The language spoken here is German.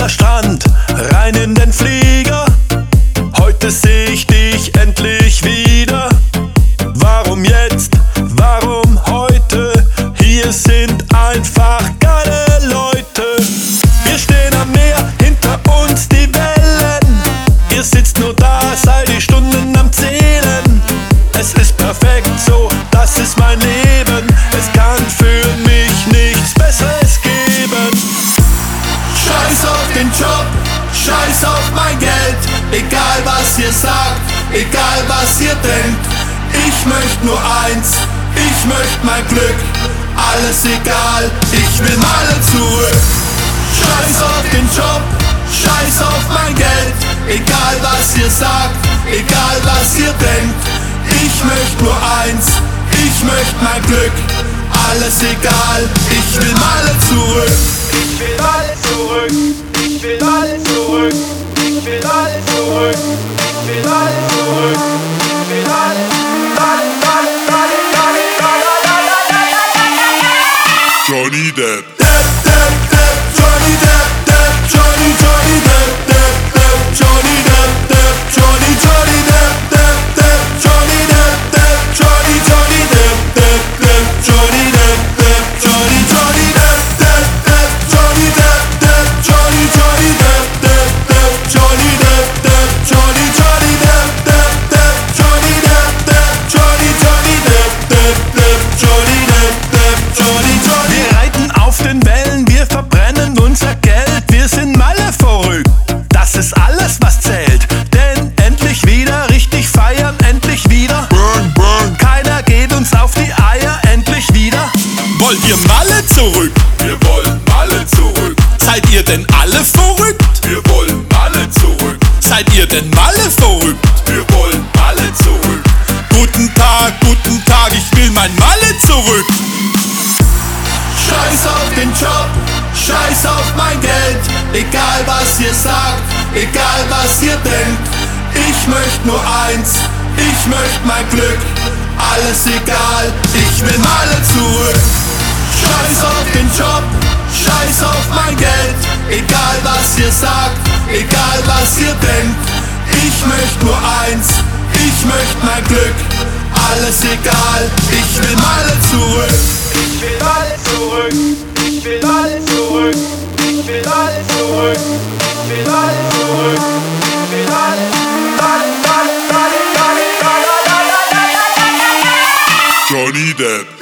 weißer Strand, rein in den Flieger. Heute seh ich dich endlich wieder. Warum jetzt? Warum heute? Hier sind einfach geile Leute. Wir stehen am Meer, hinter uns die Wellen. Ihr sitzt nur da, seid die Stunden am Zählen. Es ist perfekt so, das ist mein Leben. Es kann für mich nichts Besseres geben. Scheiß auf den Job, scheiß auf mein Geld. Egal was ihr sagt, egal was ihr denkt. Ich möchte nur eins, ich möchte mein Glück. Alles egal, ich will Malle zurück. Scheiß auf den Job, scheiß auf mein Geld. Egal was ihr sagt, egal was ihr denkt. Ich möchte nur eins, ich möchte mein Glück. Alles egal, ich will Malle zurück. Ich will Malle zurück, ich will Malle zurück, ich will Malle zurück, ich will Malle zurück, ich will Malle, Malle, Malle, Malle, Malle, Malle, Johnny Depp, Depp, Depp, Depp, Johnny Depp, Depp, Johnny, Johnny Depp, Depp, Depp, Johnny Depp, Depp, Johnny, Johnny Depp, Depp, Depp, Johnny Depp, Depp, Johnny, Johnny Depp, Depp, Depp, Johnny Depp, Depp, Johnny, Johnny Depp, Depp, Depp, Johnny Depp, Depp, Johnny, Johnny Depp, Depp, Depp, Johnny Depp, Depp, Johnny, Johnny Depp, Depp, Depp, Johnny Depp, Depp, Johnny, Johnny Depp, Depp, Depp, Johnny Depp, Depp, Johnny, Johnny. Wir reiten auf den Wellen, wir verbrennen unser Geld. Wir sind Malle verrückt, das ist alles was zählt. Denn endlich wieder richtig feiern, endlich wieder Burn, burn. keiner geht uns auf die Eier, endlich wieder. Wollt ihr Malle zurück? Wir wollen Malle zurück. Seid ihr denn alle verrückt? Wir wollen Malle zurück. Seid ihr denn Malle verrückt? Wir wollen Malle zurück. Guten Tag, ich will mein Malle zurück. Scheiß auf den Job, scheiß auf mein Geld. Egal was ihr sagt, egal was ihr denkt. Ich möchte nur eins, ich möchte mein Glück. Alles egal, ich will Malle zurück. Scheiß auf den Job, scheiß auf mein Geld. Egal was ihr sagt, egal was ihr denkt. Ich möchte nur eins, ich möchte mein Glück. Alles egal, ich will Malle zurück. ich will Malle zurück, ich will Malle zurück, ich will Malle zurück, ich will Malle zurück, ich will Malle, Malle, Malle, Malle, Malle, Malle, Malle, Malle, Malle, Malle, Johnny Depp.